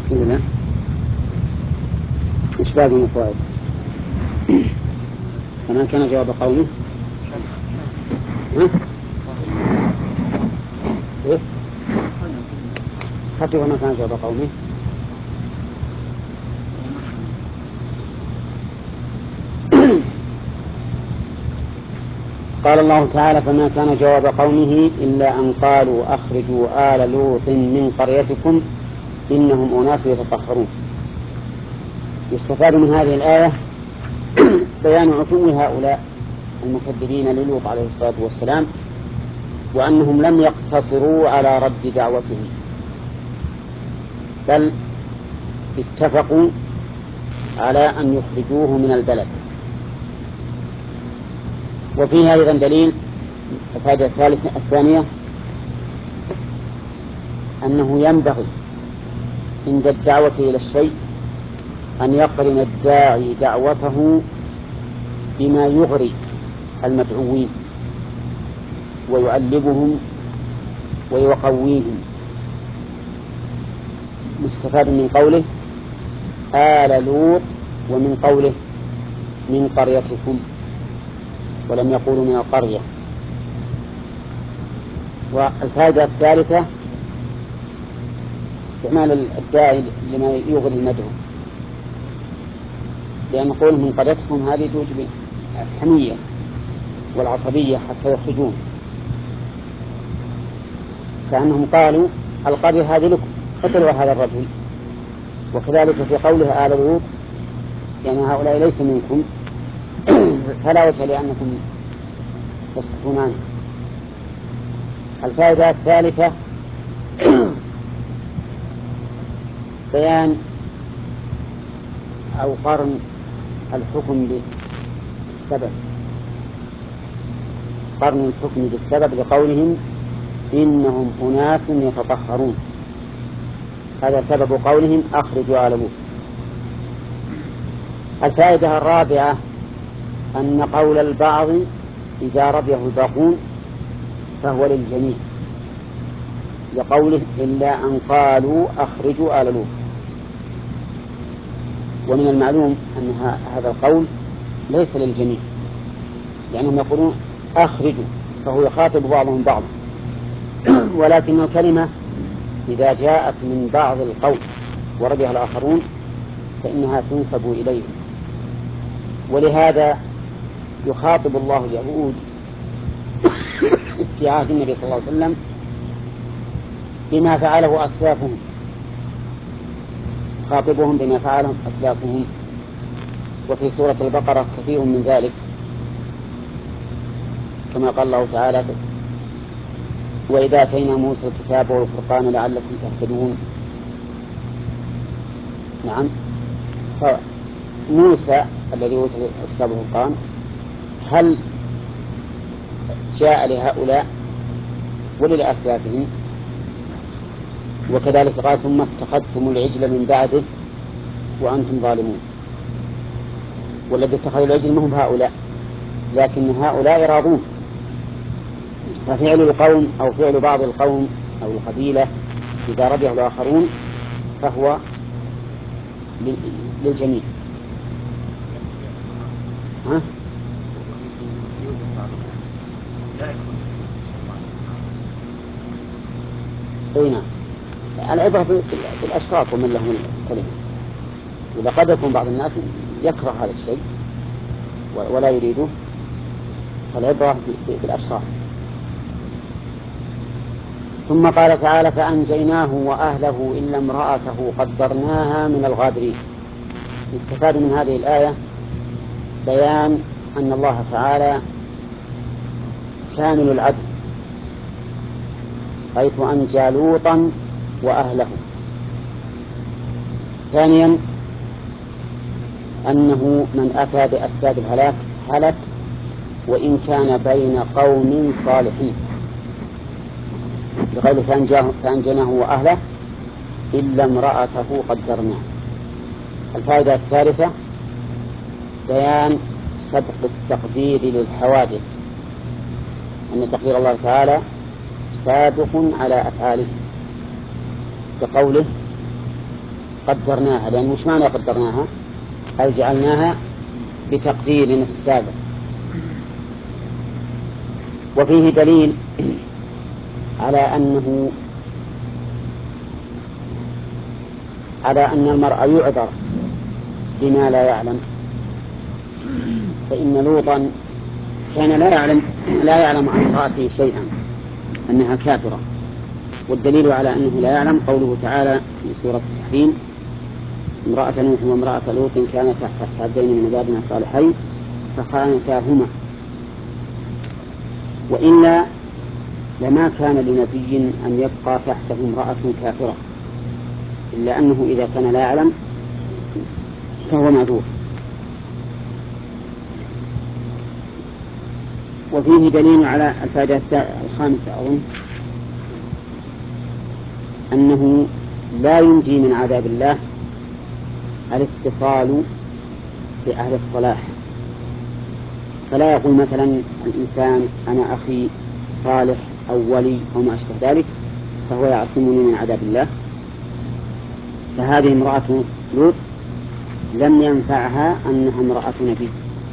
لا إيش باقي من الفوائد؟ فما كان جواب قومه إيه؟ حتى وما كان جواب قومه قال الله تعالى فما كان جواب قومه إلا أن قالوا أخرجوا آل لوط من قريتكم إنهم أناس يتطهرون. يستفاد من هذه الآية بيان عتو هؤلاء المكذبين للوط عليه الصلاة والسلام، وأنهم لم يقتصروا على رد دعوته بل اتفقوا على أن يخرجوه من البلد. وفيها أيضا دليل الفائدة الثانية أنه ينبغي عند الدعوة إلى الشيء أن يقرن الداعي دعوته بما يغري المدعوين ويؤلبهم ويقويهم. مستفاد من قوله آل لوط ومن قوله من قريتكم، ولم يقولوا من القرية. والفائدة الثالثة استعمال الداعي لما يغري المدعو، لأن قوله من قريتكم هذه توجب الحمية والعصبية حتى يخرجون، كأنهم قالوا القرية هذه لكم قتلوا هذا الرجل. وكذلك في قوله آل لوط يعني هؤلاء ليس منكم فلا وجه لأنكم تسكتون عنه. الفائدة الثالثة بيان أو قرن الحكم بالسبب، قرن الحكم بالسبب لقولهم إنهم أناس يتطهرون، هذا سبب قولهم أخرجوا آل لوط. الفائدة الرابعة أن قول البعض إذا رضيه الباقون فهو للجميع، لقوله إلا أن قالوا أخرجوا آل لوط. ومن المعلوم أن هذا القول ليس للجميع، لأنهم يقولون أخرجوا فهو يخاطب بعضهم بعضا، ولكن الكلمة إذا جاءت من بعض القول ورضيها الآخرون فإنها تنسب إليه. ولهذا يخاطب الله اليهود في عهد النبي صلى الله عليه وسلم بما فعله أسلافهم، خاطبهم بما فعله أسلافهم. وفي سورة البقرة كثير من ذلك كما قال الله تعالى وإذا آتينا موسى الكتاب والفرقان لعلكم تهتدون. نعم، موسى الذي أوتي الكتاب والفرقان هل جاء لهؤلاء وللأسلافهم؟ وكذلك قال ثم اتخذتم العجل من بعده وأنتم ظالمون. والذي اتخذوا العجل منهم هؤلاء، لكن هؤلاء راضون. ففعل القوم أو فعل بعض القوم أو القبيلة إذا رضيه الآخرون فهو للجميع. ها؟ نعم، العبرة بالأشخاص ومن لهم الكلمة. إذا قد يكون بعض الناس يكره هذا الشيء ولا يريده فالعبرة بالأشخاص. ثم قال تعالى فأنجيناه وأهله إلا امرأته قدرناها من الغابرين. يستفاد من هذه الآية بيان أن الله تعالى كامل العدل، حيث أنجى لوطا وأهله. ثانيا أنه من أتى بأسباب الهلاك هلك وإن كان بين قوم صالحين، بقوله فأنجيناه وأهله إلا امرأته قدرناها. الفائدة الثالثة بيان سبق التقدير للحوادث، أن تقدير الله تعالى سابق على أفعاله، بقوله قدرناها، لأن مش معنى قدرناها أي جعلناها بتقديرنا السابق. وفيه دليل على أن المرء يعذر بما لا يعلم، فإن لوطا كان لا يعلم عن امرأته شيئا أنها كافرة، والدليل على أنه لا يعلم قوله تعالى في سورة التحريم: امرأة نوح وامرأة لوط كانتا تحت عبدين من عبادنا الصالحين فخانتاهما. وإلا لما كان لنبي أن يبقى تحته امرأة كافرة، إلا أنه إذا كان لا يعلم فهو معذور. وفيه دليل على الفائدة الخامسة أظن أنه لا ينجي من عذاب الله الاتصال بأهل الصلاح، فلا يقول مثلا الإنسان أنا أخي صالح أو ولي أو ما أشبه ذلك فهو يعصمني من عذاب الله. فهذه امرأة لوط لم ينفعها أنها امرأة نبي،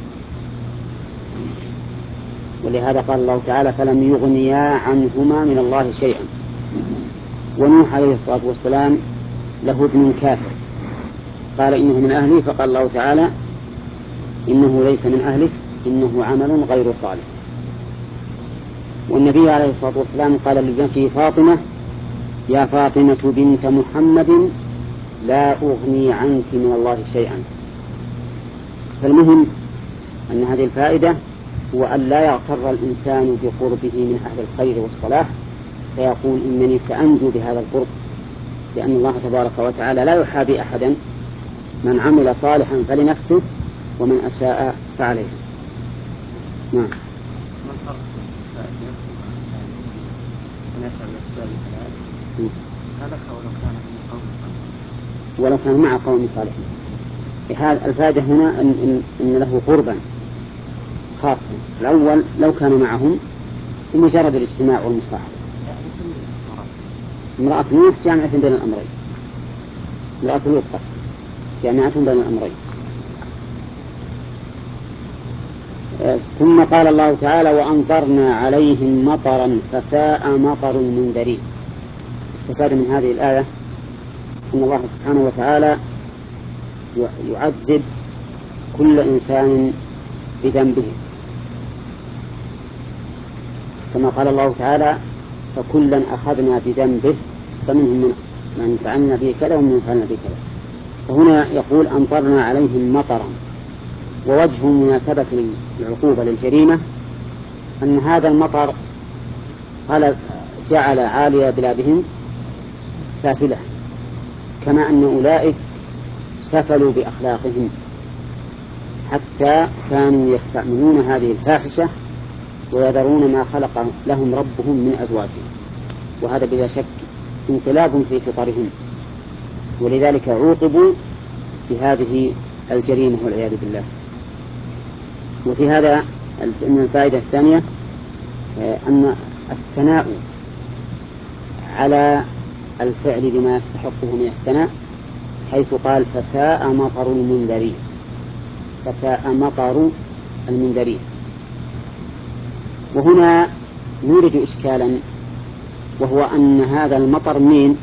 ولهذا قال الله تعالى: فلم يغنيا عنهما من الله شيئا. ونوح عليه الصلاة والسلام له ابن كافر قال إنه من أهلي، فقال الله تعالى: إنه ليس من أهلك إنه عمل غير صالح. والنبي عليه الصلاة والسلام قال لابنته فاطمة: يا فاطمة بنت محمد لا أغني عنك من الله شيئا. فالمهم أن هذه الفائدة هو أن لا يغتر الإنسان بقربه من أهل الخير والصلاح فيقول إنني سأنجو بهذا القرب، لأن الله تبارك وتعالى لا يحابي أحدا، من عمل صالحا فلنفسه ومن أساء فعليه. نعم. ولو كان مع قوم صالحين. هذا الفائدة هنا إن له قربا خاصا. الأول لو كان معهم بمجرد الاجتماع والمصاحبة. امرأة نوح جامعة بين الأمرين، امرأة لوط جامعة بين الأمرين. ثم قال الله تعالى: وأمطرنا عليهم مطرا فساء مطر المنذرين. استفاد من هذه الآية أن الله سبحانه وتعالى يعذب كل إنسان بذنبه، كما قال الله تعالى: فكلا أخذنا بذنبه فمنهم من فعلنا به كذا ومن فعلنا به كذا. فهنا يقول: أمطرنا عليهم مطرا. ووجه مناسبة العقوبة للجريمة أن هذا المطر جعل عالي بلادهم سافلة، كما أن أولئك سفلوا بأخلاقهم حتى كانوا يستعملون هذه الفاحشة ويذرون ما خلق لهم ربهم من أزواجهم، وهذا بلا شك انقلاب في فطرهم، ولذلك عوقبوا بهذه الجريمة والعياذ بالله. وفي هذا من الفائدة الثانية أن الثناء على الفعل بما يستحقه من الثناء، حيث قال: فساء مطر المنذرين، فساء مطر المنذرين. وهنا نورد إشكالا، وهو أن هذا المطر من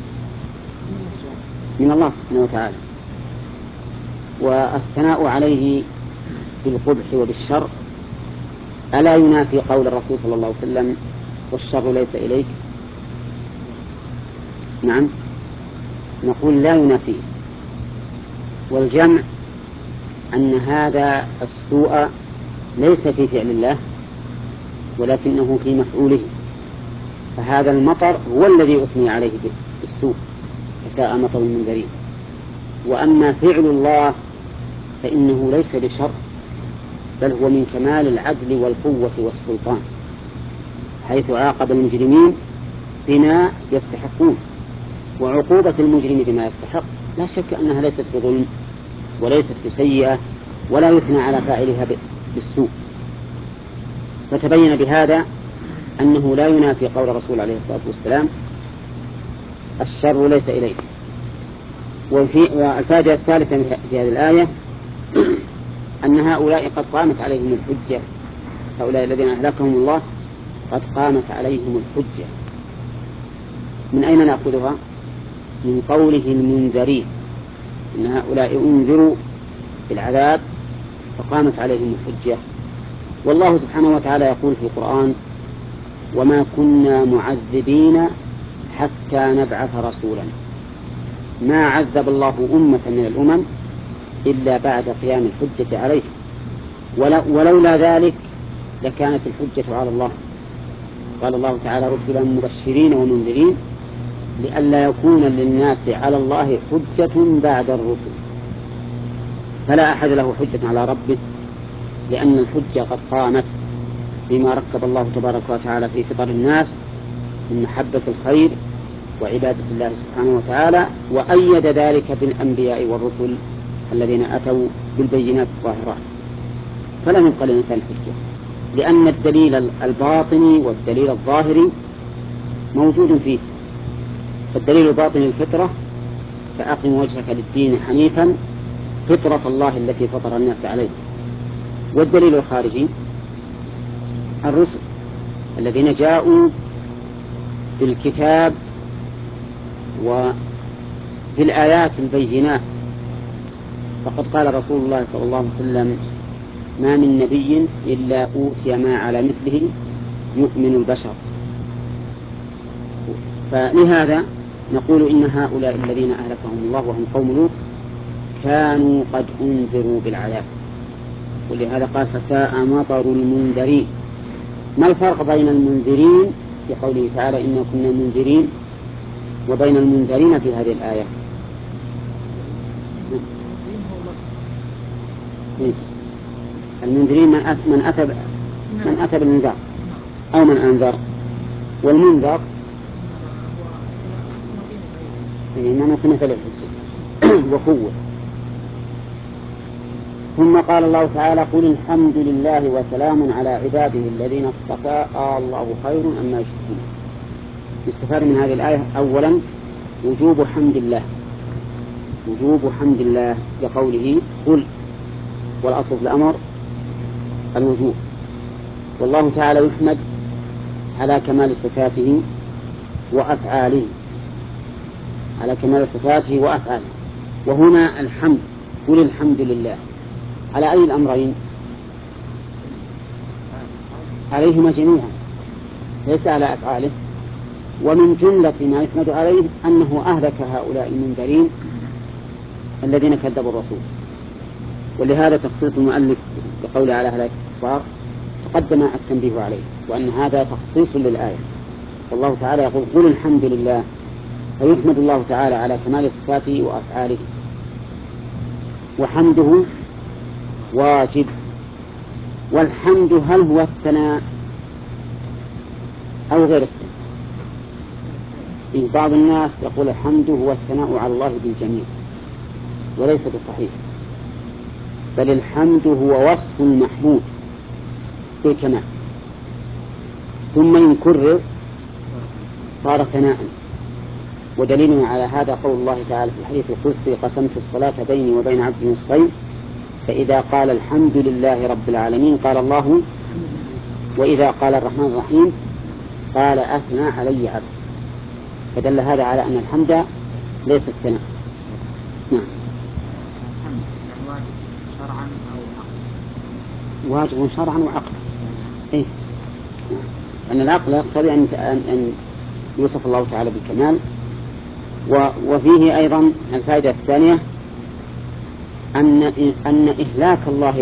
الله سبحانه وتعالى، والثناء عليه بالقبح وبالشر ألا ينافي قول الرسول صلى الله عليه وسلم: والشر ليس إليك؟ نعم، نقول لا ينافي. والجمع أن هذا السوء ليس في فعل الله ولكنه في مفعوله، فهذا المطر هو الذي أثني عليه بالسوء، فساء مطر المنذرين. وأما فعل الله فإنه ليس بشر، بل هو من كمال العدل والقوة والسلطان، حيث عاقب المجرمين بما يستحقون. وعقوبة المجرم بما يستحق لا شك أنها ليست بظلم وليست بسيئة ولا يثنى على فاعلها بالسوء. فتبين بهذا أنه لا ينافي قول الرسول عليه الصلاة والسلام: الشر ليس إليك. والفائدة الثالثة في هذه الآية أن هؤلاء قد قامت عليهم الحجة، هؤلاء الذين أهلكهم الله قد قامت عليهم الحجة. من أين نأخذها؟ من قوله المنذرين، إن هؤلاء أنذروا بالعذاب فقامت عليهم الحجة. والله سبحانه وتعالى يقول في القرآن: وما كنا معذبين حتى نبعث رسولا. ما عذب الله أمة من الأمم إلا بعد قيام الحجة عليه، ولولا ذلك لكانت الحجة على الله. قال الله تعالى: رسلا مبشرين ومنذرين لئلا يكون للناس على الله حجة بعد الرسل. فلا أحد له حجة على ربه، لأن الحجة قد قامت بما ركب الله تبارك وتعالى في فطر الناس من محبة الخير وعبادة الله سبحانه وتعالى، وأيد ذلك بالأنبياء والرسل الذين أتوا بالبينات الظاهرات. فلم يبق للإنسان حجة، لأن الدليل الباطني والدليل الظاهري موجود فيه. فالدليل الباطني الفطرة: فأقم وجهك للدين حنيفا فطرة الله التي فطر الناس عليه. والدليل الخارجي الرسل الذين جاءوا بالكتاب وبالآيات البينات. فقد قال رسول الله صلى الله عليه وسلم: ما من نبي إلا أوتي ما على مثله يؤمن البشر. فلهذا نقول إن هؤلاء الذين أهلكهم الله وهم قوم لوط كانوا قد أنذروا بالعذاب، ولهذا قال: فساء مطر المنذرين. ما الفرق بين المنذرين في قوله تعالى: إنا كنا منذرين، وبين المنذرين في هذه الآية؟ المنذرين من أتى بالإنذار أو من أنذر، والمنذر من كنا في الحج وقوة. ثم قال الله تعالى: قل الحمد لله وسلام على عباده الذين اصطفى الله خير أما يشركون. يستفاد من هذه الآية أولا وجوب حمد الله، وجوب حمد الله لقوله قل، والأصل في الأمر الوجوب. والله تعالى يحمد على كمال صفاته وأفعاله، على كمال صفاته وأفعاله. وهنا الحمد، قل الحمد لله على أي الأمرين؟ عليهما جميعا، ليس على أفعاله. ومن جملة ما يحمد عليه أنه أهلك هؤلاء المنذرين الذين كذبوا الرسول. ولهذا تخصيص المؤلف بقوله على هؤلاء الكفار تقدم التنبيه عليه، وأن هذا تخصيص للآية. والله تعالى يقول: قل الحمد لله، فيحمد الله تعالى على كمال صفاته وأفعاله. وحمده واجب. والحمد هل هو الثناء أو غير الثناء؟ بعض الناس يقول الحمد هو الثناء على الله بالجميع، وليس بصحيح، بل الحمد هو وصف المحمود بالكمال، ثم ينكرر صار ثناء. ودليلنا على هذا قول الله تعالى في الحديث القدسي: قسمت الصلاة بيني وبين عبدي نصفين، فإذا قال الحمد لله رب العالمين قال الله، وإذا قال الرحمن الرحيم قال أثنى علي عبد. فدل هذا على أن الحمد ليس الثناء. نعم. واجب شرعا أو عقلا؟ واجب شرعا وعقلا. إيه؟ أن العقل يقتضي أن يوصف الله تعالى بالكمال. وفيه أيضا الفائدة الثانية أن إهلاك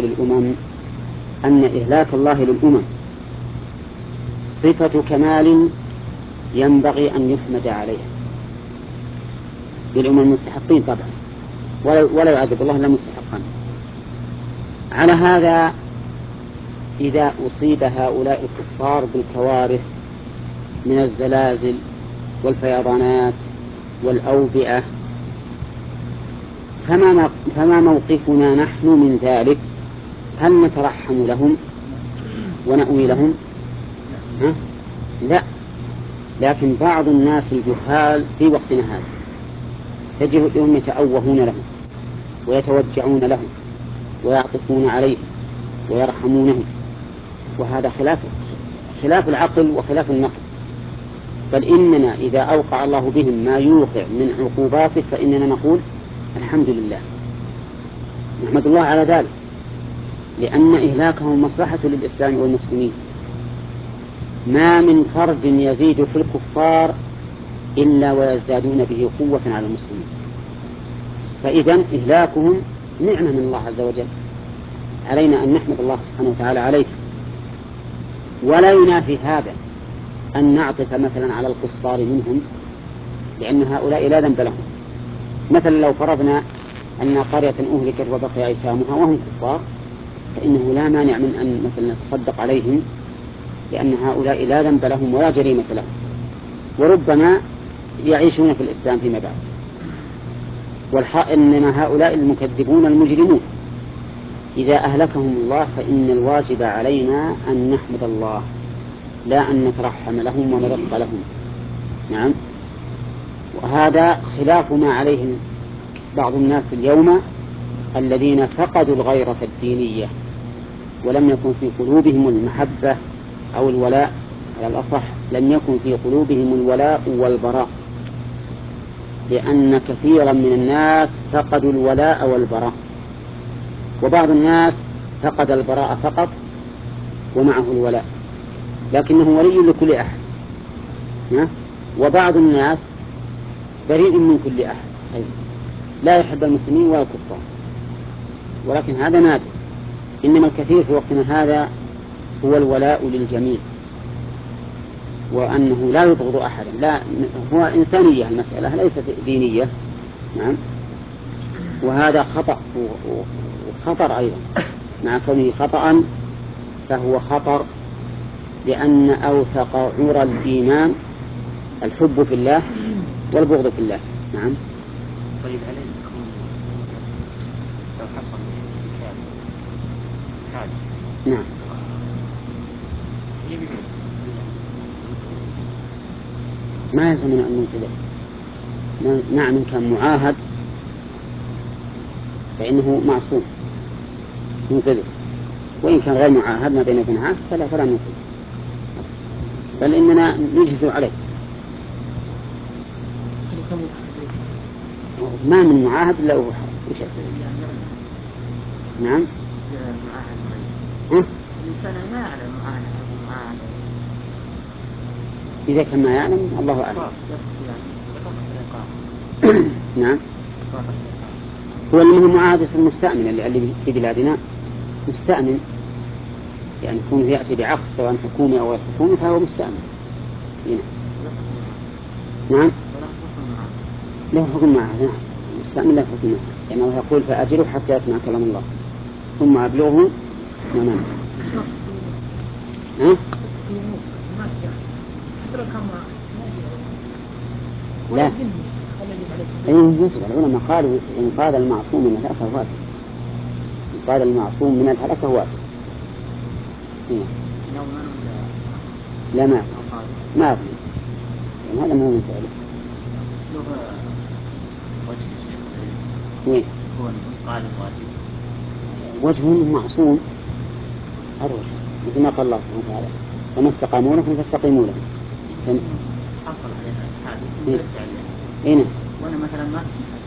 الله للأمم صفة كمال ينبغي أن يحمد عليها للأمم المستحقين طبعا، ولا يعذب الله إلا مستحقا. على هذا إذا أصيب هؤلاء الكفار بالكوارث من الزلازل والفيضانات والأوبئة، فما موقفنا نحن من ذلك؟ هل نترحم لهم ونأوي لهم؟ لا. لكن بعض الناس الجهال في وقتنا هذا تجدهم يتأوهون لهم ويتوجعون لهم ويعطفون عليه ويرحمونهم، وهذا خلاف العقل وخلاف النقل. بل إننا إذا أوقع الله بهم ما يوقع من عقوباته فإننا نقول الحمد لله، نحمد الله على ذلك، لأن إهلاكهم مصلحة للإسلام والمسلمين. ما من فرد يزيد في الكفار إلا ويزدادون به قوة على المسلمين، فإذا إهلاكهم نعمة من الله عز وجل، علينا أن نحمد الله سبحانه وتعالى عليه. ولا ينافي هذا أن نعطف مثلا على القصار منهم، لأن هؤلاء لا ذنب لهم. مثلا لو فرضنا أن قرية أهلكت وبقي أيتامها وهم كفار، فإنه لا مانع من أن مثلا نتصدق عليهم، لأن هؤلاء لا ذنب لهم ولا جريمة لهم، وربما يعيشون في الإسلام فيما بعد. إنما هؤلاء المكذبون المجرمون إذا أهلكهم الله فإن الواجب علينا أن نحمد الله، لا أن نترحم لهم ونرق لهم. نعم. وهذا خلاف ما عليه بعض الناس اليوم الذين فقدوا الغيرة الدينية ولم يكن في قلوبهم المحبة أو الولاء، على الأصح لم يكن في قلوبهم الولاء والبراء، لأن كثيرا من الناس فقدوا الولاء والبراء، وبعض الناس فقد البراء فقط ومعه الولاء لكنه ولي لكل أحد، وبعض الناس بريء من كل أحد لا يحب المسلمين ولا الكفار، ولكن هذا نادر. إنما الكثير في وقتنا هذا هو الولاء للجميع، وأنه لا يبغض أحدا، لا، هو إنسانية المسألة ليست دينية. نعم. وهذا خطأ وخطر أيضا، مع كونه خطأ فهو خطر، لأن أوثق عرى الإيمان الحب في الله والبغض في الله. نعم. طيب هل يكون لو حصل حادث؟ نعم. ما يلزمنا أن ننقذه. نعم، إن كان معاهد فإنه معصوم ننقذه، وإن كان غير معاهد ما بينه وبين عهد فلا ننقذه، بل إننا نجهز عليه. ما من معاهد إلا هو وشك. نعم. الإنسان ما يعلم معاهد. إذا كان ما يعلم الله أعلم. نعم. هو المهم معاهدة المستأمن اللي في بلادنا مستأمن، يعني يكون يأتي بعقد سواء حكومي أو غير حكومي فهو مستأمن. نعم. له حكم معه. نعم. مستأمن له حكم معه، لأنه يقول فأجره حتى يسمع كلام الله ثم أبلغه منام. لا. يجب. العلماء قالوا إنقاذ المعصوم من الهلكة واجب. إنقاذ المعصوم من الهلكة واجب. لا ما أظن، يعني هذا مو من فعله. وين؟ هو إنقاذ الواجب. وجهه معصوم الرجل، مثل ما قال الله سبحانه وتعالى فما استقاموا لكم فاستقيموا لهم. حصل عليها حادث إيه؟ وأنا مثلا ما تسمح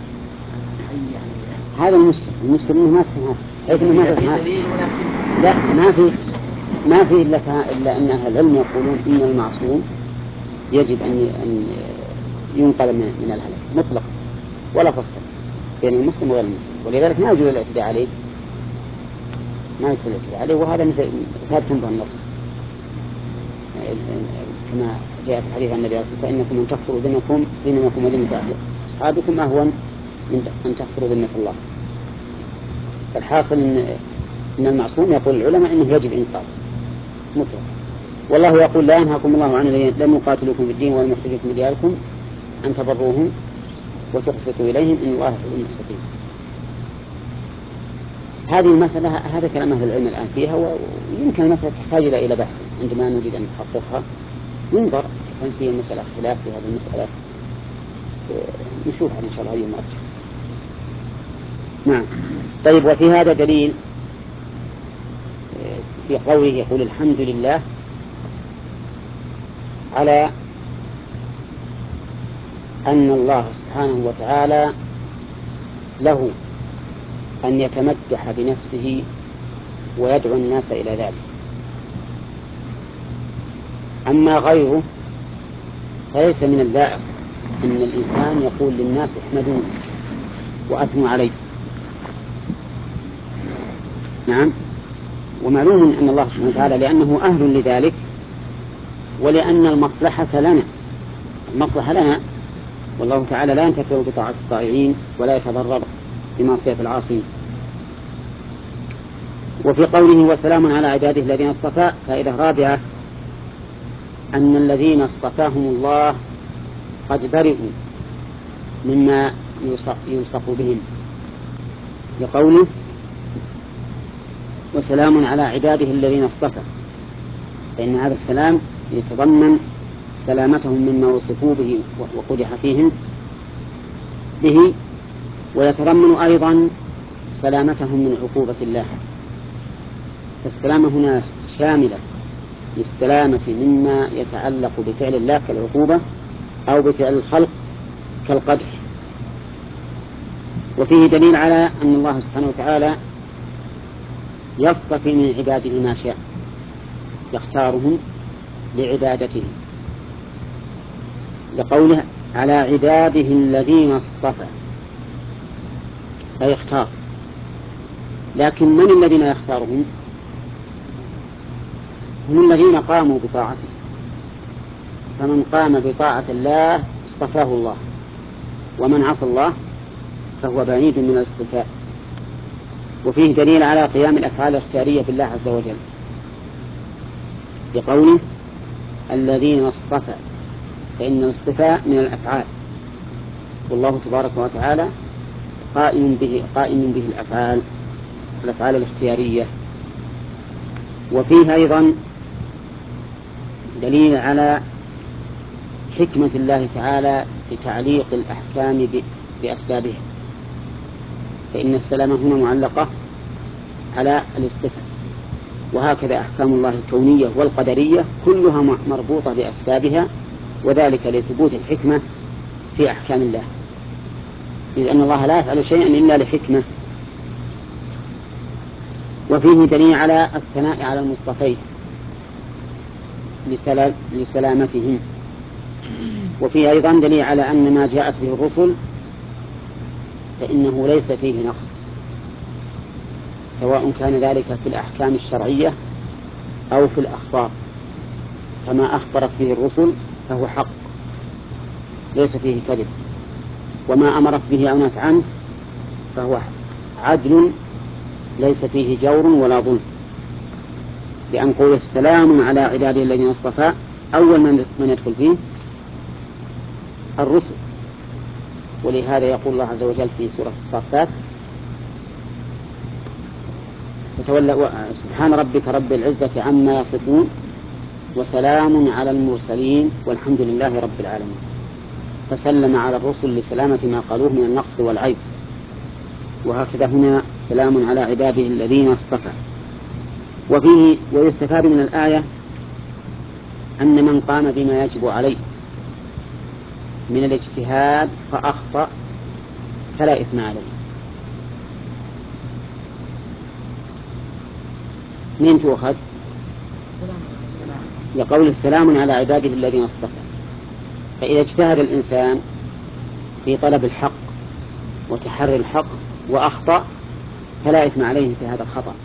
يعني هذا المشكلة إنه ما تسمح، حيث إنه ما تسمح. لا، ما في إلا أن أهل العلم يقولون إن المعصوم يجب أن ينقل من الهلك مطلقا ولا فصل بين المسلم وغير المسلم، ولذلك ما يجوز الاعتداء عليه، ما يصير الاعتداء عليه، وهذا ثابت به النص كما جاء في حديث النبي عليه الصلاة والسلام: فإنكم من تكفروا دينكم ودين أصحابكم أهون من أن تكفروا ذمة الله. فالحاصل إن المعصوم يقول العلماء إنه يجب إنقاذه مطلقا. والله يقول: لا ينهاكم الله عن الذين لم يقاتلوكم في الدين ولم يخرجوكم من دياركم أن تبروهم وتقسطوا إليهم إن الله يحب المقسطين. هذه المسألة، هذا كلام أهل العلم الآن فيها، ويمكن المسألة تحتاج إلى بحث عندما نريد أن نحققها، ينظر هل في مسألة خلاف في هذه المسألة نشوف إن شاء الله يوم أرجع. نعم. طيب، وفي هذا دليل في قوله يقول الحمد لله على أن الله سبحانه وتعالى له أن يتمدح بنفسه ويدعو الناس إلى ذلك. أما غيره فليس من اللائق أن الإنسان يقول للناس احمدوني وأثنوا عليه. نعم. ومعلوم أن الله سبحانه وتعالى لأنه أهل لذلك، ولأن المصلحة لنا، والله تعالى لا ينتفع بطاعة الطائعين ولا يتضرر بمعصية العاصين. وفي قوله وسلام على عباده الذين اصطفى فائدة رابعة أن الذين اصطفاهم الله قد برئوا مما يلصق بهم، لقوله وسلام على عباده الذين اصطفى، فإن هذا السلام يتضمن سلامتهم مما وصفوا به وقدح فيهم به، ويتضمن أيضا سلامتهم من عقوبة الله. فالسلامة هنا شاملة للسلامة مما يتعلق بفعل الله كالعقوبة أو بفعل الخلق كالقدح. وفيه دليل على أن الله سبحانه وتعالى يصطفي من عباده ما شاء، يختارهم لعبادته، لقوله على عباده الذين اصطفى، فيختار. لكن من الذين يختارهم؟ هم الذين قاموا بطاعته، فمن قام بطاعة الله اصطفاه الله، ومن عصى الله فهو بعيد من الاصطفاء. وفيه دليل على قيام الأفعال الاختيارية بالله عز وجل، بقوله الذين اصطفى، فإن الاصطفاء من الأفعال، والله تبارك وتعالى قائم به الأفعال الاختيارية. وفيه أيضا دليل على حكمة الله تعالى في تعليق الأحكام بأسبابها، فإن السلامة هنا معلقة على الاصطفاء، وهكذا أحكام الله الكونية والقدرية كلها مربوطة بأسبابها، وذلك لثبوت الحكمة في أحكام الله، إذ أن الله لا يفعل شيئا إلا لحكمة. وفيه دليل على الثناء على المصطفين لسلامتهم. وفيه أيضا دليل على أن ما جاءت به الرسل فإنه ليس فيه نقص، سواء كان ذلك في الأحكام الشرعية أو في الأخبار، فما أخبرت به الرسل فهو حق ليس فيه كذب، وما أمرت به أو نهت عنه فهو عدل ليس فيه جور ولا ظلم. لأن قول السلام على عباده الذين اصطفى أول من يدخل فيه الرسل، ولهذا يقول الله عز وجل في سورة الصافات سبحان ربك رب العزة عما يصفون وسلام على المرسلين والحمد لله رب العالمين، فسلم على الرسل لسلامة ما قالوه من النقص والعيب. وهكذا هنا سلام على عباده الذين اصطفى. وفيه ويستفاد من الآية أن من قام بما يجب عليه من الاجتهاد فأخطأ فلا إثم عليه. من تؤخذ؟ لقول السلام على عباده الذين اصطفى، فإذا اجتهد الإنسان في طلب الحق وتحري الحق وأخطأ فلا إثم عليه في هذا الخطأ،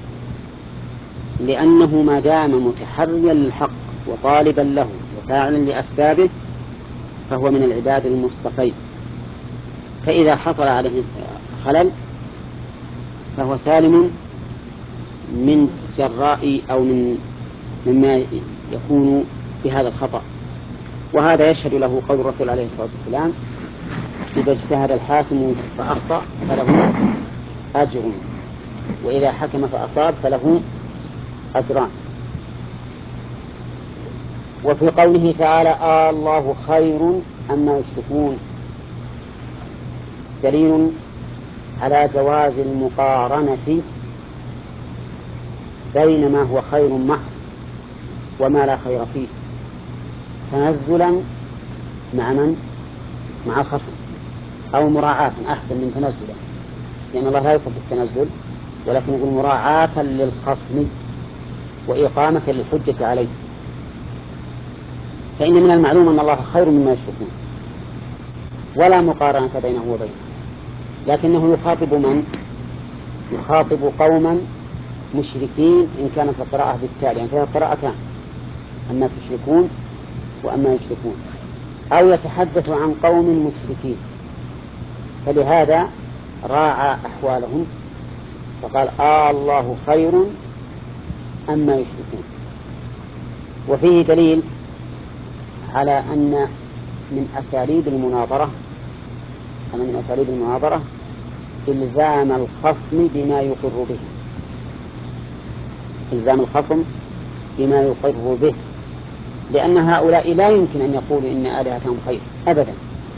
لأنه ما دام متحريا للحق وطالبا له وفاعلا لأسبابه فهو من العباد المصطفين. فإذا حصل عليه خلل فهو سالم من جراء أو مما يكون بهذا الخطأ. وهذا يشهد له قول الرسول عليه الصلاة والسلام إذا اجتهد الحاكم فأخطأ فله أجر، وإذا حكم فأصاب فله أجران. وفي قوله تعالى الله خير أما يشركون، دليل على جواز المقارنة بين ما هو خير محض وما لا خير فيه، تنزلا مع من؟ مع الخصم، أو مراعاة أحسن من تنزلا، لأن الله لا يحب التنزل، ولكن يقول مراعاة للخصم وإقامة للحجة عليه. فإن من المعلوم أن الله خير مما يشركون، ولا مقارنة بينه وبينه، لكنه يخاطب من؟ يخاطب قوما مشركين إن كانت القراءة بالتالي، يعني فيها قراءتان، أما تشركون وأما يشركون، أو يتحدث عن قوم مشركين، فلهذا راعى أحوالهم فقال الله خير أما يشركون. وفيه دليل على أن من أساليب المناظرة إلزام الخصم بما يقر به، إلزام الخصم بما يقر به، لأن هؤلاء لا يمكن أن يقولوا إن آلهتهم خير أبدا.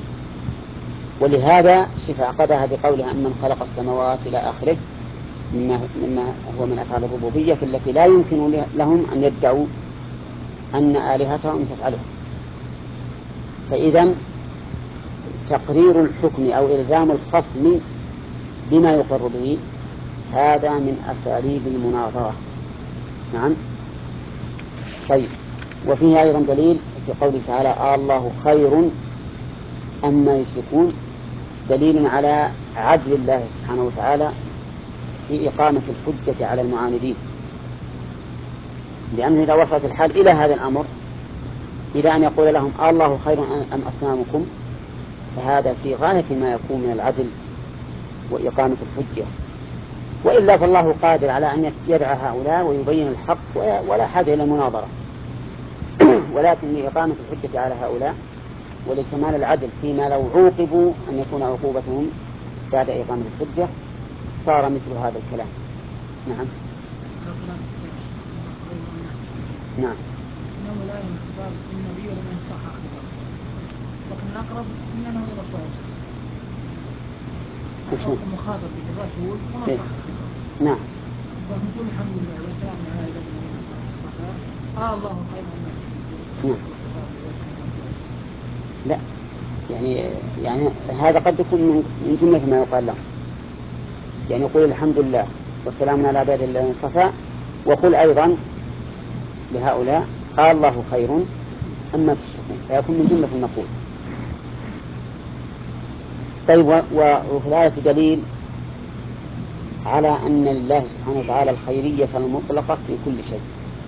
ولهذا عقبها بقولها أن من خلق السماوات إلى آخره مما هو من أفعال الربوبية التي لا يمكن لهم أن يدعوا أن آلهتهم تفعلها. فإذا تقرير الحكم أو إلزام الخصم بما يقر به هذا من أساليب المناظرة. نعم. طيب، وفيه أيضا دليل في قوله تعالى الله خير أما يشركون، دليل على عدل الله سبحانه وتعالى في إقامة الحجة على المعاندين، لأنه إذا وصلت الحال إلى هذا الأمر، إلى أن يقول لهم الله خير أم أصنامكم، فهذا في غاية ما يكون من العدل وإقامة الحجة. وإلا فالله قادر على أن يدعى هؤلاء ويبين الحق ولا حاجة إلى المناظرة، ولكن لإقامة الحجة على هؤلاء ولكمال العدل فيما لو عوقبوا أن يكون عقوبتهم بعد إقامة الحجة صار مثل هذا الكلام. نعم. نعم. إنه لا ينخبر النبي لمن صح خبر، لكن الأقرب إنه إلى الصواب المخاطب بالرسول ومن صح خبر. نعم. فنقول الحمد لله والسلام على عباد الله الله خير نعم. لا، يعني هذا قد يكون من جملة ما يقال له، يعني يقول الحمد لله والسلام على عباد الله الذين اصطفى، وقل أيضا لهؤلاء الله خير أما تشركون، فيكون من جملة المقول. طيب، وفي الآية دليل على أن لله سبحانه وتعالى الخيرية المطلقة في كل شيء،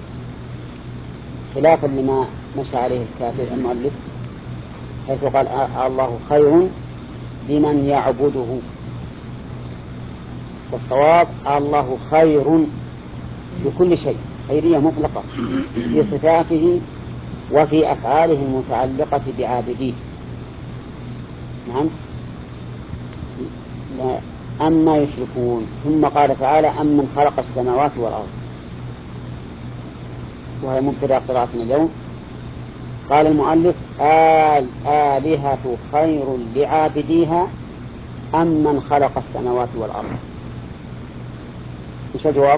خلافا لما مشى عليه الكافر المؤلف حيث قال الله خير لمن يعبده، والصواب الله خير بكل شيء، خيرية مطلقة في صفاته وفي أفعاله المتعلقة بعابديه. نعم. أما يشركون، ثم قال تعالى أمن خلق السماوات والأرض، وهي مبتدأ قراءتنا اليوم. قال المؤلف الآلهة خير لعابديها أم من خلق السماوات والأرض؟ إيش الجواب؟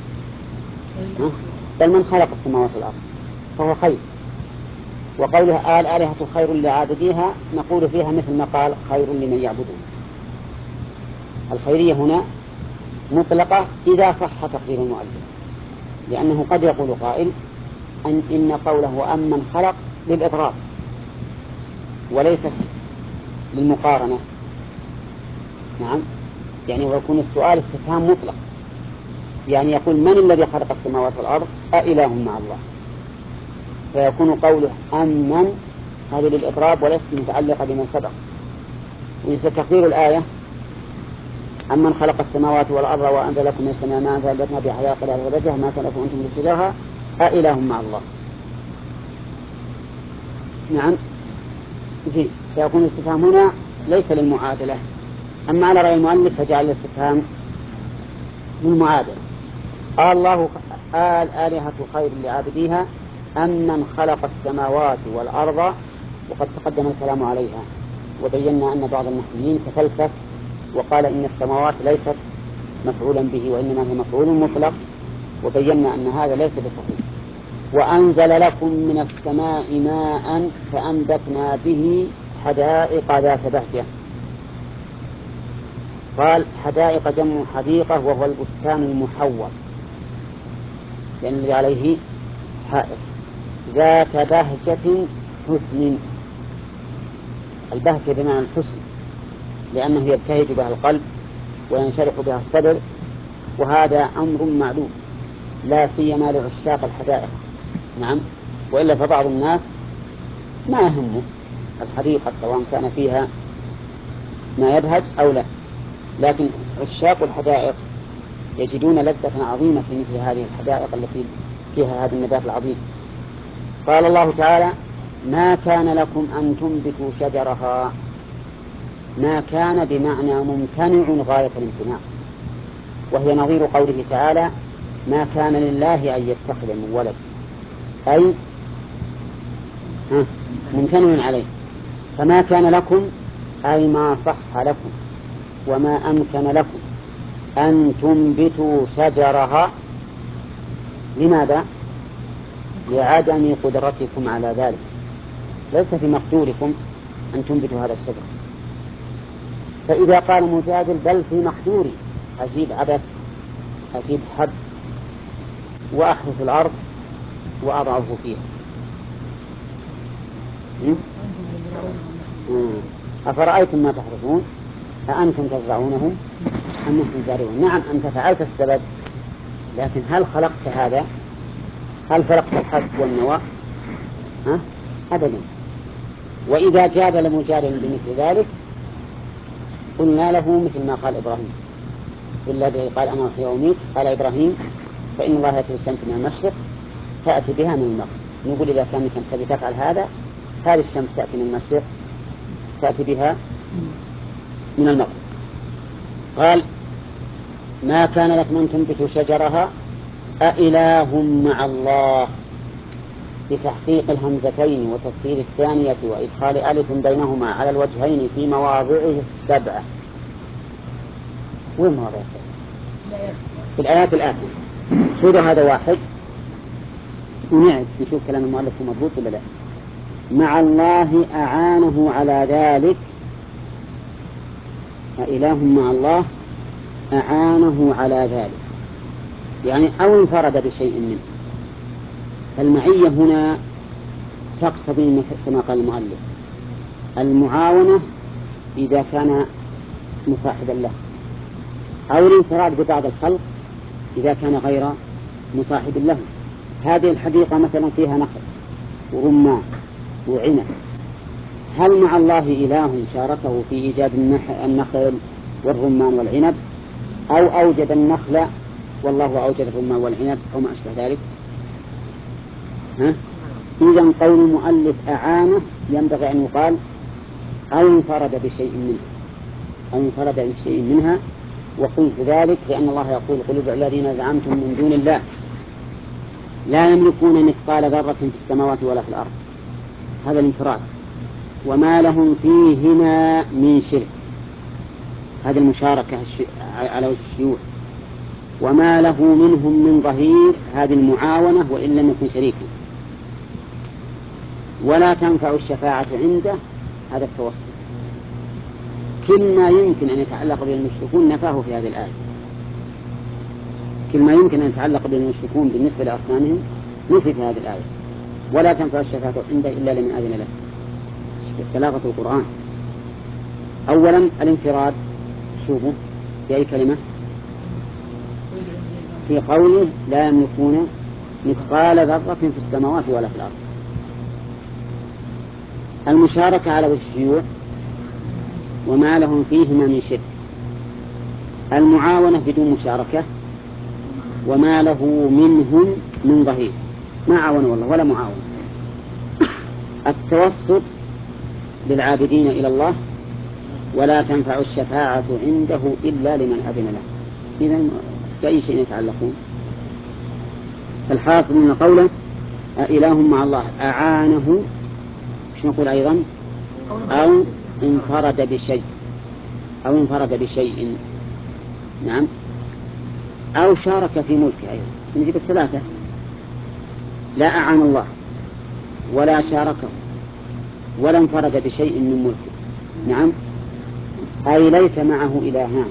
بل من خلق السماوات والأرض فهو خير. وقولها الآلهة خير لعابديها نقول فيها مثل ما قال خير لمن يعبدون. الخيرية هنا مطلقة إذا صح تقدير المؤلف، لأنه قد يقول قائل إن قوله أمن خلق للإضراب وليس للمقارنة. نعم. يعني ويكون السؤال استفهام مطلق، يعني يقول من الذي خلق السماوات والأرض أإله مع الله، فيكون قوله أمن هذه للإضراب وليس متعلقة بمن سبق. وإذا تقدير الآية أمن خلق السماوات والأرض وأنزل لكم من السماء ماء فأنبتنا به حدائق وفجاه ما كان لكم أنتم تفسدوها أإله مع الله. نعم. فيكون الاستفهام هنا ليس للمعادلة، أما على رأي المؤلف فجعل الاستفهام للمعادلة. الله الآلهة خير لعابديها أم من خلق السماوات والأرض، وقد تقدم الكلام عليها وبينا أن بعض النحويين تفلسف وقال إن السماوات ليست مفعولا به وإنما هي مفعول مطلق، وبينا أن هذا ليس بصحيح. وأنزل لكم من السماء ماء فأنبتنا به حدائق ذات بهجة. قال حدائق جمع حديقة، وهو البستان المحوط لأن اللي عليه حائط، ذات بهجة حسن. البهجة بمعنى الحسن، لأنه يبتهج بها القلب وينشرح بها الصدر، وهذا أمر معلوم لا سيما لعشاق الحدائق. نعم، وإلا فبعض الناس ما يهمه الحديقة سواء كان فيها ما يبهج أو لا، لكن عشاق الحدائق يجدون لذة عظيمة في مثل هذه الحدائق التي فيها هذا النبات العظيم. قال الله تعالى ما كان لكم أن تنبتوا شجرها. ما كان بمعنى ممتنع غاية الامتناع، وهي نظير قوله تعالى ما كان لله أن يتخذ من ولد، أي ممتنع عليه. فما كان لكم أي ما صح لكم وما أمكن لكم أن تنبتوا شجرها. لماذا؟ لعدم قدرتكم على ذلك، ليس في مقدوركم أن تنبتوا هذا الشجر. فإذا قال مجادل بل في مقدوري، أجيب عبث، أجيب حب وأحرث الأرض وأضعه فيها. أفرأيتم ما تحرثون أأنتم تزرعونه أم نحن الزارعون. نعم أنت فعلت السبب، لكن هل خلقت هذا؟ هل خلقت الحب والنوى؟ أبدا. وإذا جادل مجادل بمثل ذلك قلنا له مثل ما قال إبراهيم الذي قال أنا أحيي وأميت. قال إبراهيم فإن الله يأتي الشمس من المشرق تأتي بها من المغرب. نقول إذا كان تبي تفعل هذا، هذه الشمس تأتي من المشرق تأتي بها من المغرب. قال ما كان لكم أن تنبتوا شجرها أإله مع الله، بتحقيق الهمزتين وتسهيل الثانية وإدخال ألف بينهما على الوجهين في مواضعه السبعة. وين مواضع السبعة؟ في الآيات الآتية. سورة هذا واحد، ونعد نشوف كلام المؤلف مضبوط ولا لا. مع الله أعانه على ذلك. أإله مع الله أعانه على ذلك، يعني أو انفرد بشيء منه. فالمعية هنا تقتضي كما قال المؤلف المعاونة إذا كان مصاحبا له، أو الانفراد ببعض الخلق إذا كان غير مصاحب له. هذه الحديقة مثلا فيها نخل ورمان وعنب، هل مع الله إله شاركه في إيجاد النخل والرمان والعنب، أو أوجد النخل والله أوجد الرمان والعنب أو ما أشبه ذلك؟ إذن قول المؤلف أعانه ينبغي أن يقال أو انفرد بشيء منه، أو انفرد بشيء منها. وقلت ذلك لأن الله يقول قل ادعوا الذين زعمتم من دون الله لا يملكون مثقال ذرة في السماوات ولا في الأرض. هذا الانفراد. وما لهم فيهما من شرك، هذه المشاركة على وجه الشيوع. وما له منهم من ظهير، هذه المعاونة وإن لم يكن شريكا. ولا تنفع الشفاعة عنده، هذا التوسل. كل ما يمكن أن يتعلق به المشركون نفاه في هذه الآية. كل ما يمكن أن يتعلق به المشركون بالنسبة لأصنامهم نفي في هذه الآية. ولا تنفع الشفاعة عنده إلا لمن أذن له. بلاغة القرآن. أولا الانفراد، شوفوا في أي كلمة؟ في قوله لا يملكون مثقال ذرة في السماوات ولا في الأرض. المشاركة على وجه الشيوع وما لهم فيهما من شرك. المعاونة بدون مشاركة وما له منهم من ظهير، ما عاون والله ولا معاون. التوسط للعابدين إلى الله ولا تنفع الشفاعة عنده إلا لمن أذن له. إذن بأي شيء يتعلقون؟ الحاصل من قوله أإله مع الله أعانه، مش نقول أيضا أو انفرد بشيء. أو انفرد بشيء، نعم، أو شارك في ملكه أيضا، نجيب الثلاثة، لا أعان الله ولا شاركه ولا انفرد بشيء من ملكه، نعم، أي ليس معه إلهان.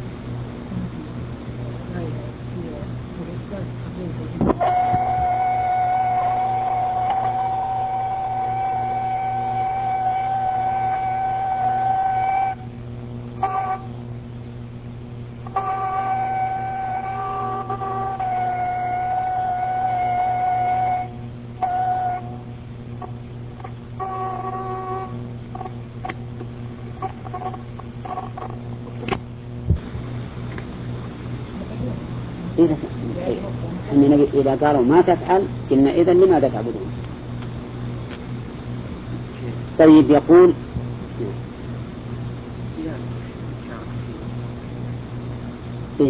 إذا قالوا ما تفعل قلنا إذن لماذا تعبدون؟ طيب يقول إيه؟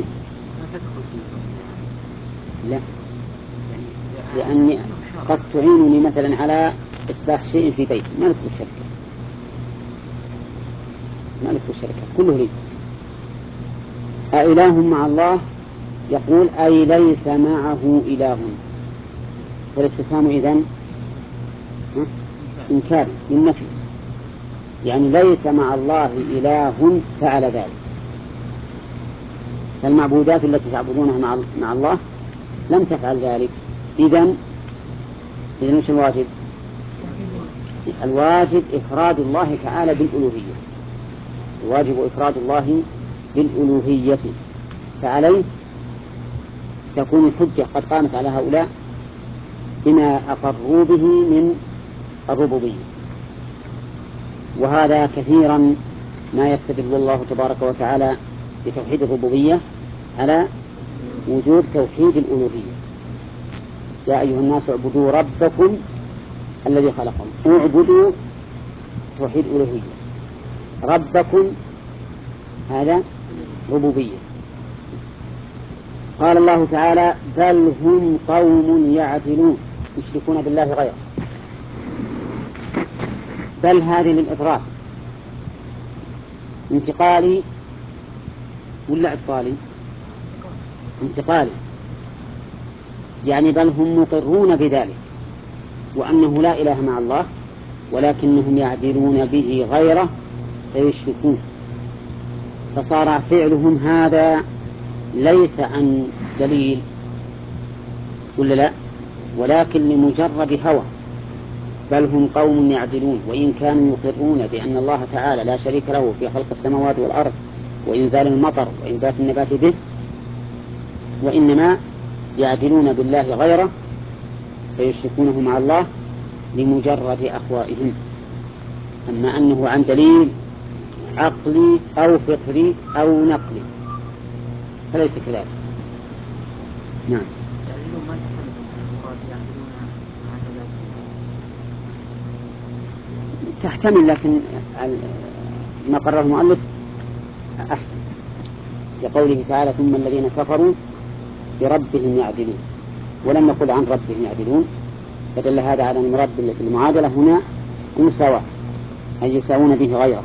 لا، لأني قد تعينني مثلا على إصلاح شيء في بيت، ما نكتب الشركة، ما نكتب الشركة كله لي. أإله مع الله؟ يقول أي ليس معه إله، فالاستفهام إذن إنكار للنفي، يعني ليس مع الله إله فعل ذلك. فالمعبودات التي تعبدونها مع الله لم تفعل ذلك. إذن مش الواجب؟ الواجب إفراد الله تعالى بالألوهية، الواجب إفراد الله بالألوهية، فعليه تكون الحجة قد قامت على هؤلاء بما أقروا به من الربوبية. وهذا كثيرا ما يستدل الله تبارك وتعالى بتوحيد الربوبية على وجوب توحيد الألوهية. يا أيها الناس اعبدوا ربكم الذي خلقكم، اعبدوا توحيد ألوهية، ربكم هذا ربوبية. قال الله تعالى بل هم قوم يعدلون يشركون بالله غيره. بل هذه للإضرار، انتقالي ولا إبطالي؟ انتقالي، يعني بل هم مقرون بذلك وأنه لا إله مع الله، ولكنهم يعدلون به غيره فيشركون، فصار فعلهم هذا ليس عن دليل ولا لا، ولكن لمجرد هوى. بل هم قوم يعدلون، وإن كانوا يقرون بأن الله تعالى لا شريك له في خلق السماوات والأرض وإنزال المطر وإنبات النبات به، وإنما يعدلون بالله غيره فيشركونه مع الله لمجرد أهوائهم. أما أنه عن دليل عقلي أو فطري أو نقلي فليس كذلك. نعم. تحتمل، لكن ما قرره المؤلف أحسن، لقوله تعالى ثم الذين كفروا بربهم يعدلون، ولم يقل عن ربهم يعدلون، فدل هذا على أن المراد بالمعادلة هنا المساواة، أن يساوون به غيره.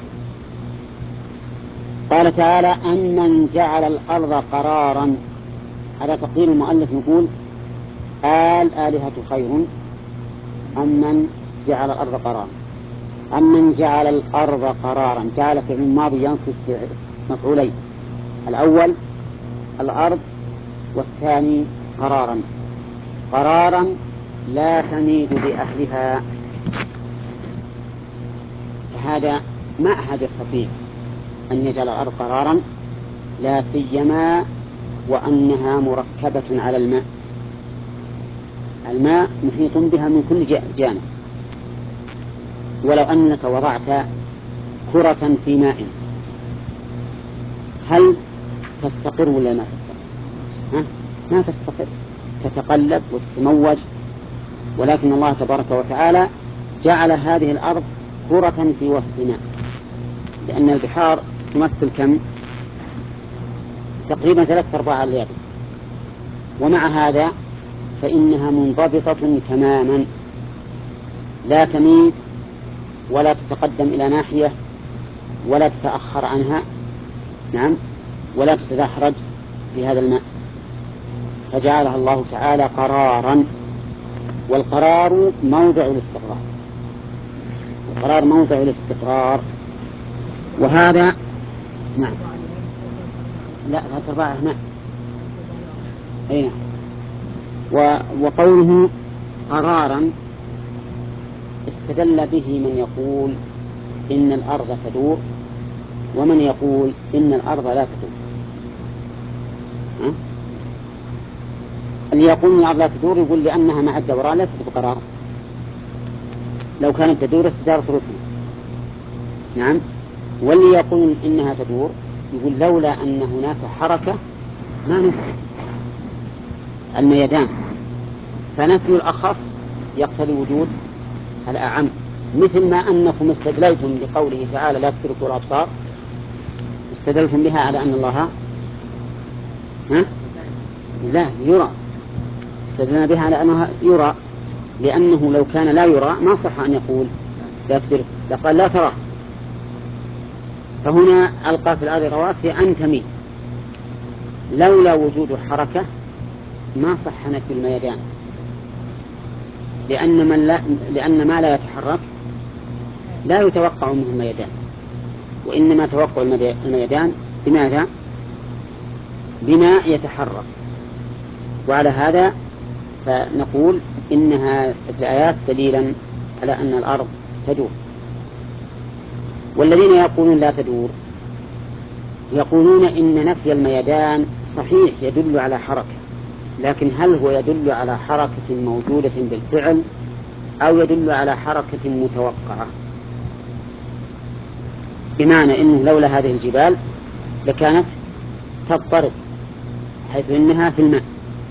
قال تعالى أمن جعل الأرض قرارا، على تقدير المؤلف نقول الآلهة خير أمن جعل الأرض قرارا. أمن جعل الأرض قرارا، جعل فعل ماضي ينصب مفعولين، الأول الأرض والثاني قرارا، قرارا لا تميد بأهلها، فهذا ما أحد يستطيع أن يجعل الأرض قرارا، لا سيما وأنها مركبة على الماء، الماء محيط بها من كل جانب. ولو أنك وضعت كرة في ماء هل تستقر ولا ما تستقر؟ ما تستقر، تتقلب وتتموج. ولكن الله تبارك وتعالى جعل هذه الأرض كرة في وسط ماء، لأن البحار تمثل كم؟ تقريبا 3/4 اليابس، ومع هذا فإنها منضبطة تماما، لا تميل ولا تتقدم إلى ناحية ولا تتأخر عنها، نعم، ولا تتدحرج في هذا الماء، فجعلها الله تعالى قرارا. والقرار موضع الاستقرار، القرار موضع الاستقرار. وهذا نعم، لا تربع هنا هنا. وقوله قرارا استدل به من يقول إن الأرض تدور، ومن يقول إن الأرض لا تدور. اللي يقول إن الأرض لا تدور يقول لأنها مع الدوران لا تثبت قرارا، لو كانت تدور استدارت رسل. نعم. واللي يقول إنها تدور يقول لولا أن هناك حركة ما نفع الميدان، فنفي الأخص يقتضي وجود الأعم، مثل ما أنكم استدللتم بقوله تعالى لا تدركوا الأبصار، استدلتم بها على أن الله لا يرى، استدلنا بها على أنها يرى، لأنه لو كان لا يرى ما صح أن يقول لا تدرك، لقال لا ترى. فهنا ألقى في الأرض رواسي أن تميل، لولا وجود الحركة ما صح نفي الميدان، لأن ما لا يتحرك لا يتوقع منه الميدان، وإنما توقع الميدان بماذا؟ بما يتحرك. وعلى هذا فنقول إنها في الآيات دليلا على أن الأرض تدور. والذين يقولون لا تدور يقولون إن نفي الميدان صحيح يدل على حركة، لكن هل هو يدل على حركة موجودة بالفعل أو يدل على حركة متوقعة؟ بمعنى إنه لولا هذه الجبال لكانت تضطرب حيث إنها في الماء،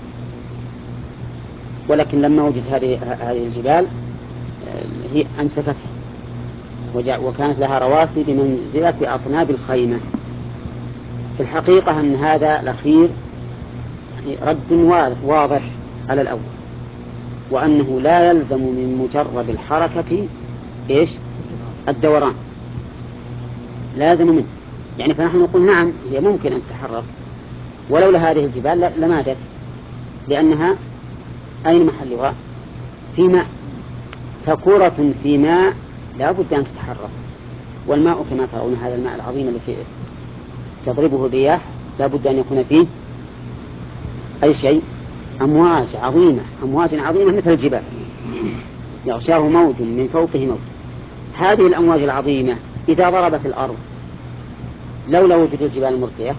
ولكن لما وجدت هذه الجبال هي أمسكتها وكانت لها رواسي بمنزلة أطناب الخيمة. في الحقيقة أن هذا الأخير رد واضح على الأول، وأنه لا يلزم من مجرد الحركة الدوران، لازم منه. يعني فنحن نقول نعم هي ممكن أن تتحرك، ولولا هذه الجبال لماتت، لأنها أين محلها؟ في ماء، فكرة في ماء لا بد أن تتحرك. والماء كما ترون هذا الماء العظيم الذي تضربه الرياح لا بد أن يكون فيه أي شيء، أمواج عظيمة مثل الجبال، يغشاه موج من فوقه موج. هذه الأمواج العظيمة إذا ضربت الأرض لولا وجود الجبال المرسية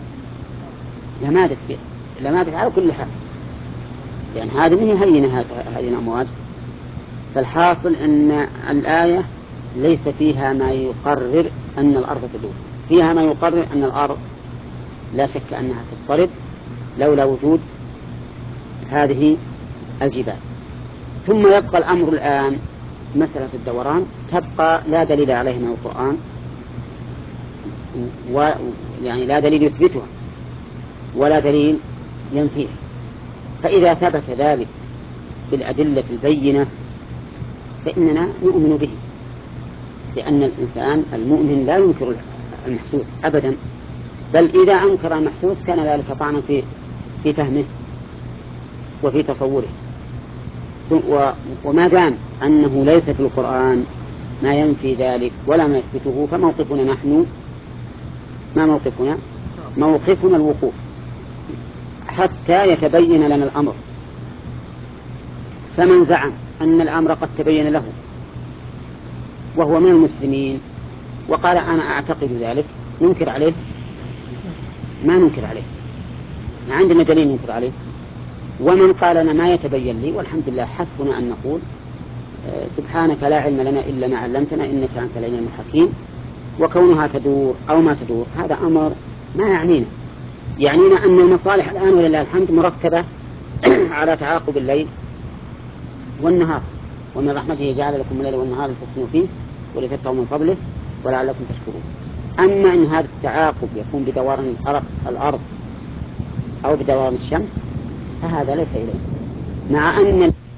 لماتت على كل حال، لأن هذه من هينة هذه الأمواج. فالحاصل أن الآية ليس فيها ما يقرر أن الأرض تدور، فيها ما يقرر أن الأرض لا شك أنها تضطرب لولا وجود هذه الجبال. ثم يبقى الأمر الآن مسألة الدوران تبقى لا دليل عليها من القرآن، يعني لا دليل يثبتها ولا دليل ينفيها. فإذا ثبت ذلك بالأدلة البينة فإننا نؤمن به، لأن الإنسان المؤمن لا ينكر المحسوس أبدا، بل إذا أنكر المحسوس كان ذلك طعنا في فهمه وفي تصوره. وما دام أنه ليس في القرآن ما ينفي ذلك ولا ما يثبته، فموقفنا نحن ما موقفنا؟ موقفنا الوقوف حتى يتبين لنا الأمر. فمن زعم أن الأمر قد تبين له وهو من المسلمين وقال أنا أعتقد ذلك ننكر عليه؟ ما ننكر عليه، ما عندنا دليل ننكر عليه. ومن قال أنا ما يتبين لي والحمد لله حسبنا أن نقول سبحانك لا علم لنا إلا ما علمتنا إنك أنت العليم الحكيم. وكونها تدور أو ما تدور هذا أمر ما يعنينا أن المصالح الآن ولله الحمد مركبة على تعاقب الليل والنهار، ومن رحمته جعل لكم الليل والنهار لتسكنوا فيه ولتبتغوا من فضله ولعلكم تشكرون. أما إن هذا التعاقب يكون بدوران الأرض أو بدوران الشمس فهذا ليس إليه، مع أن